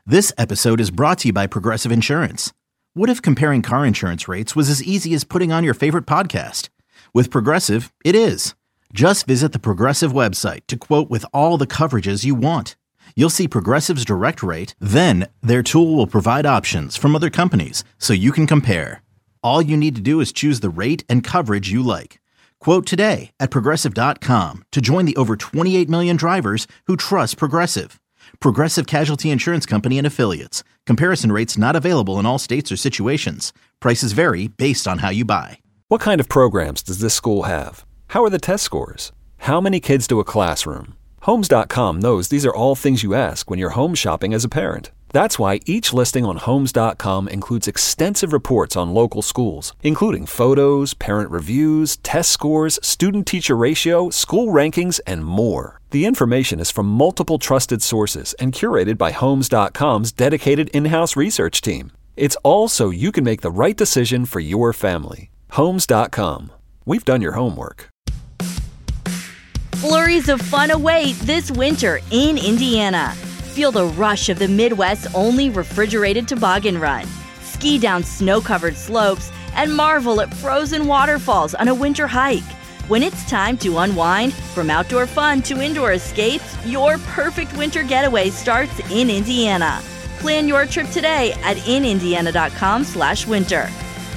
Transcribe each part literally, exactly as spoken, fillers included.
This episode is brought to you by Progressive Insurance. What if comparing car insurance rates was as easy as putting on your favorite podcast? With Progressive, it is. Just visit the Progressive website to quote with all the coverages you want. You'll see Progressive's direct rate, then their tool will provide options from other companies so you can compare. All you need to do is choose the rate and coverage you like. Quote today at progressive dot com to join the over twenty-eight million drivers who trust Progressive. Progressive Casualty Insurance Company and Affiliates. Comparison rates not available in all states or situations. Prices vary based on how you buy. What kind of programs does this school have? How are the test scores? How many kids do a classroom? Homes dot com knows these are all things you ask when you're home shopping as a parent. That's why each listing on Homes dot com includes extensive reports on local schools, including photos, parent reviews, test scores, student-teacher ratio, school rankings, and more. The information is from multiple trusted sources and curated by Homes dot com's dedicated in-house research team. It's all so you can make the right decision for your family. Homes dot com. We've done your homework. Flurries of fun await this winter in Indiana. Feel the rush of the Midwest's only refrigerated toboggan run. Ski down snow-covered slopes and marvel at frozen waterfalls on a winter hike. When it's time to unwind, from outdoor fun to indoor escapes, your perfect winter getaway starts in Indiana. Plan your trip today at in indiana dot com slash winter.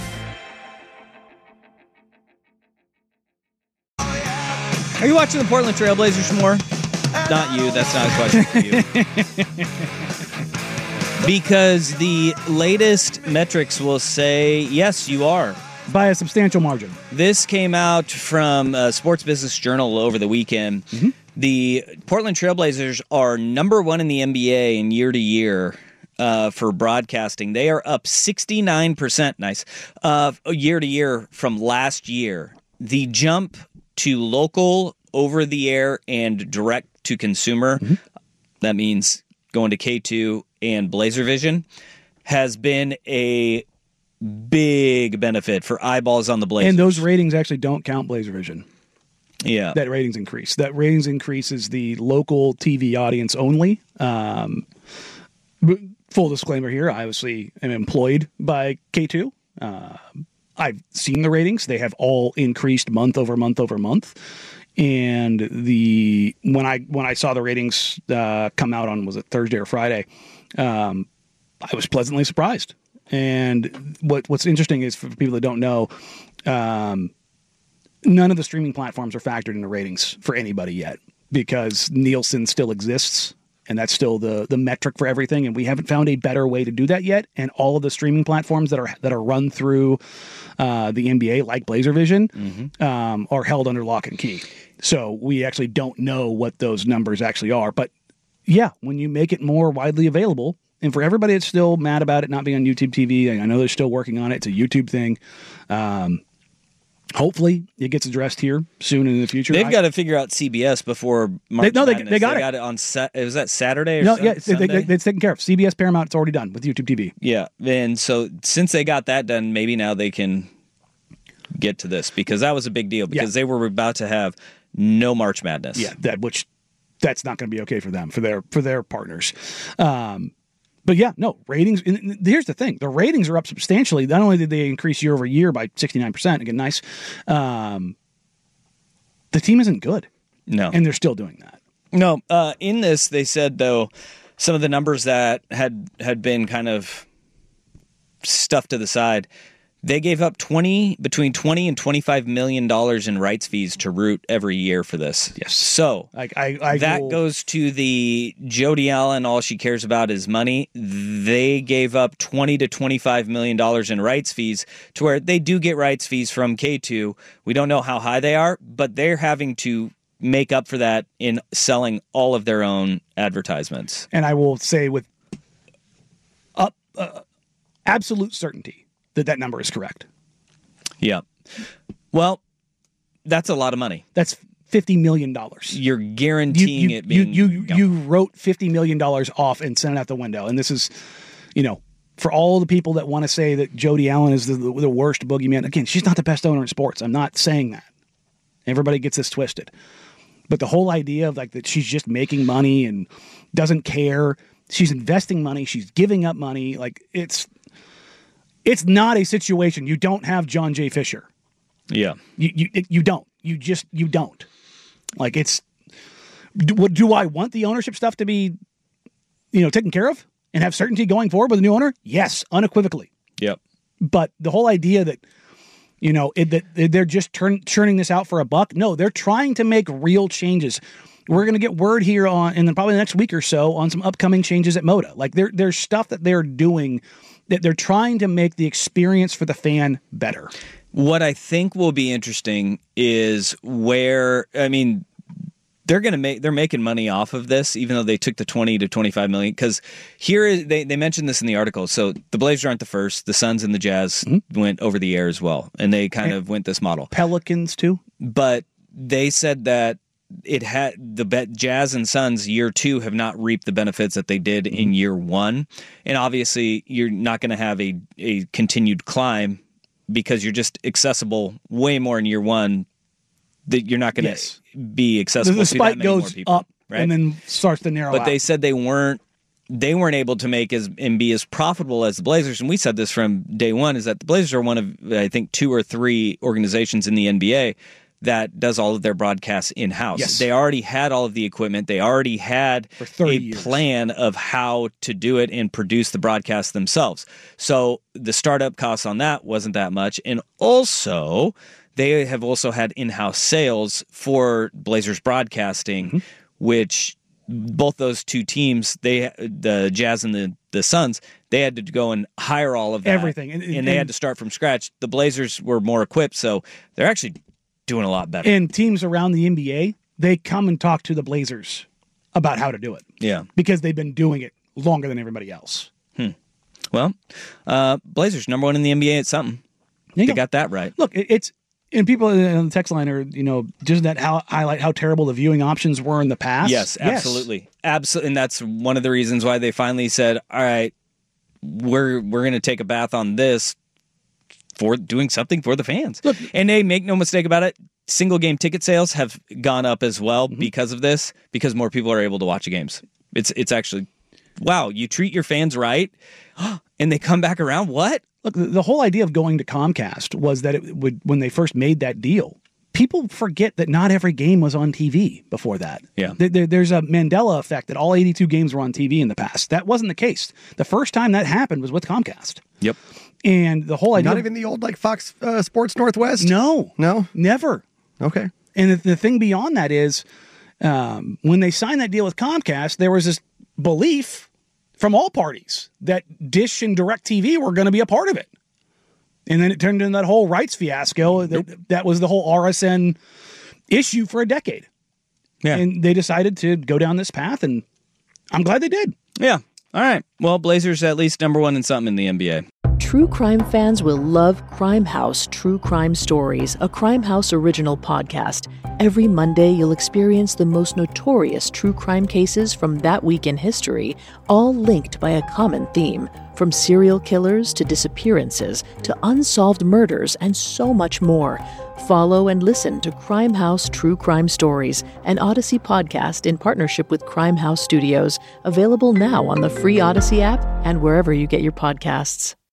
Are you watching the Portland Trailblazers more? Not you. That's not a question for you. Because the latest metrics will say, yes, you are. By a substantial margin. This came out from uh, Sports Business Journal over the weekend. Mm-hmm. The Portland Trailblazers are number one in the N B A in year to year uh, for broadcasting. They are up sixty-nine percent, nice, uh, year to year from last year. The jump to local, over-the-air, and direct-to-consumer, mm-hmm. that means going to K two and BlazerVision, has been a big benefit for eyeballs on the Blazers. And those ratings actually don't count BlazerVision. Yeah. That ratings increase. That ratings increase is the local T V audience only. Um, full disclaimer here, I obviously am employed by K two. Uh, I've seen the ratings. They have all increased month over month over month. And the when I when I saw the ratings uh, come out on, was it Thursday or Friday, um, I was pleasantly surprised. And what what's interesting is, for people that don't know, um, none of the streaming platforms are factored into ratings for anybody yet, because Nielsen still exists. And that's still the the metric for everything, and we haven't found a better way to do that yet. And all of the streaming platforms that are that are run through uh, the N B A, like BlazerVision, mm-hmm. um, are held under lock and key. So we actually don't know what those numbers actually are. But yeah, when you make it more widely available, and for everybody that's still mad about it not being on YouTube T V, I know they're still working on it. It's a YouTube thing. Um, Hopefully it gets addressed here soon in the future. They've I, got to figure out C B S before March they, No, they, Madness. they got they it. got it on set. Was that Saturday or no, sun, yeah, Sunday? They, they, it's taken care of. C B S Paramount, it's already done with YouTube T V. Yeah, and so since they got that done, maybe now they can get to this, because that was a big deal, because yeah. they were about to have no March Madness. Yeah, that which that's not going to be okay for them, for their for their partners. Um, But yeah, no, ratings, and here's the thing. The ratings are up substantially. Not only did they increase year over year by sixty-nine percent, again, nice. Um, the team isn't good. No. And they're still doing that. No, uh, in this, they said, though, some of the numbers that had, had been kind of stuffed to the side, they gave up twenty between twenty and twenty-five million dollars in rights fees to Root every year for this. Yes. So I, I, I that will... goes to the Jody Allen. All she cares about is money. They gave up twenty to twenty-five million dollars in rights fees, to where they do get rights fees from K two. We don't know how high they are, but they're having to make up for that in selling all of their own advertisements. And I will say with up, uh, absolute certainty that that number is correct. Yeah. Well, that's a lot of money. That's fifty million dollars. You're guaranteeing you, you, it being... You, you, you wrote fifty million dollars off and sent it out the window. And this is, you know, for all the people that want to say that Jody Allen is the, the, the worst boogeyman, again, she's not the best owner in sports. I'm not saying that. Everybody gets this twisted. But the whole idea of like that she's just making money and doesn't care, She's investing money. She's giving up money. Like it's, it's not a situation. You don't have John J. Fisher. Yeah. You, you, you don't, you just, you don't like it's, do, do I want the ownership stuff to be, you know, taken care of and have certainty going forward with a new owner? Yes, unequivocally. Yep. But the whole idea that, you know, it, that they're just turn, churning this out for a buck. No, they're trying to make real changes. We're going to get word here on, in the, probably the next week or so, on some upcoming changes at Moda. Like there, there's stuff that they're doing that they're trying to make the experience for the fan better. What I think will be interesting is where, I mean, they're going to make, they're making money off of this, even though they took the twenty to twenty-five million. Because here is, they, they mentioned this in the article. So the Blazers aren't the first. The Suns and the Jazz mm-hmm. went over the air as well. And they kind and of went this model. Pelicans too. But they said that it had the bet Jazz and Suns year two have not reaped the benefits that they did mm-hmm. in year one. And obviously you're not going to have a, a continued climb because you're just accessible way more in year one that you're not going to yes. be accessible the, the to spike that many goes more people. Up right? and then starts to narrow But out. they said they weren't they weren't able to make as and be as profitable as the Blazers. And we said this from day one is that the Blazers are one of, I think, two or three organizations in the N B A that does all of their broadcasts in-house. Yes. They already had all of the equipment. They already had For a years. plan of how to do it and produce the broadcast themselves. So the startup costs on that wasn't that much. And also, they have also had in-house sales for Blazers broadcasting, mm-hmm. which both those two teams, they the Jazz and the, the Suns, they had to go and hire all of that. Everything. And, and, and they had to start from scratch. The Blazers were more equipped, so they're actually doing a lot better. And teams around the N B A, they come and talk to the Blazers about how to do it. Yeah. Because they've been doing it longer than everybody else. Hmm. Well, uh, Blazers, number one in the N B A at something. They go. got that right. Look, it, it's, and people on the text line are, you know, doesn't that how, highlight how terrible the viewing options were in the past? Yes, absolutely. Yes. Absolutely. And that's one of the reasons why they finally said, all right, we're, we're going to take a bath on this for doing something for the fans. Look, and they make no mistake about it, single game ticket sales have gone up as well mm-hmm. because of this, because more people are able to watch the games. It's it's actually, wow, you treat your fans right, and they come back around, what? Look, the whole idea of going to Comcast was that it would, when they first made that deal, people forget that not every game was on T V before that. Yeah. There, there's a Mandela effect that all eighty-two games were on T V in the past. That wasn't the case. The first time that happened was with Comcast. Yep. And the whole idea... Not even the old, like, Fox uh, Sports Northwest? No. No? Never. Okay. And the, the thing beyond that is, um, when they signed that deal with Comcast, there was this belief from all parties that Dish and DirecTV were going to be a part of it. And then it turned into that whole rights fiasco. Nope. That, that was the whole R S N issue for a decade. Yeah. And they decided to go down this path, and I'm glad they did. Yeah. All right. Well, Blazers at least number one in something in the N B A. True crime fans will love Crime House True Crime Stories, a Crime House original podcast. Every Monday, you'll experience the most notorious true crime cases from that week in history, all linked by a common theme. From serial killers to disappearances to unsolved murders and so much more. Follow and listen to Crime House True Crime Stories, an Odyssey podcast in partnership with Crime House Studios, available now on the free Odyssey app and wherever you get your podcasts.